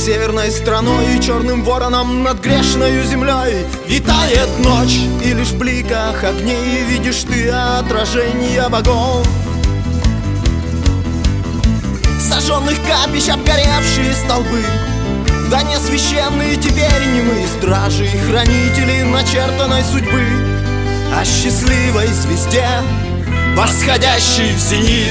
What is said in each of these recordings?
северной страной и черным вороном над грешною землей витает ночь, и лишь в бликах огней видишь ты отражение богов. Сожженных капищ обгоревшие столбы, да не священные теперь немые стражи и хранители начертанной судьбы, о счастливой звезде, восходящей в зенит.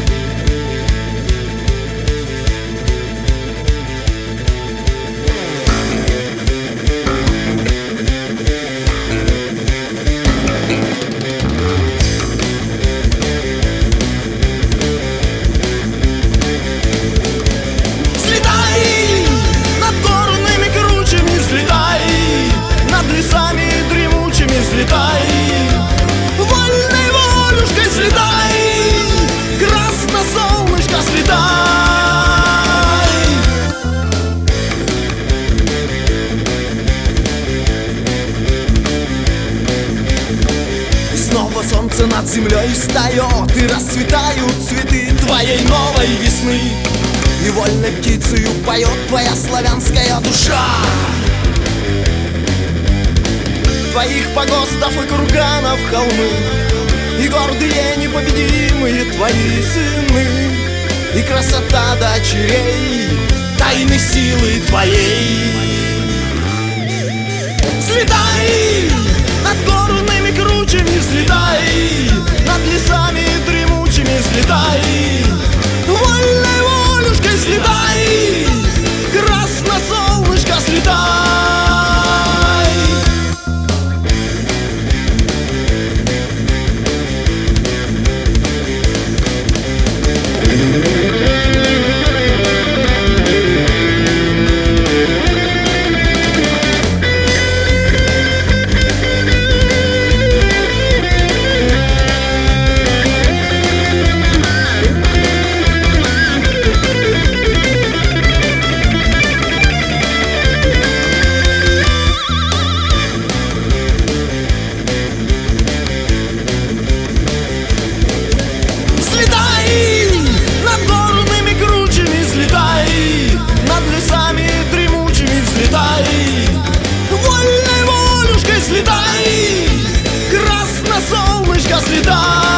Взлетай, вольной волюшкой взлетай, красно солнышко взлетай. И снова солнце над землей встает, и расцветают цветы твоей новой весны, и вольной птицею поет твоя славянская душа. Твоих погостов и курганов холмы, и гордые непобедимые твои сыны, и красота дочерей тайны силы твоей. Взлетай над горными кручами, взлетай над лесами дремучими, взлетай, вольной волюшкой взлетай, красно солнышко взлетай. Вольной волюшкой взлетай, красно солнышко взлетай.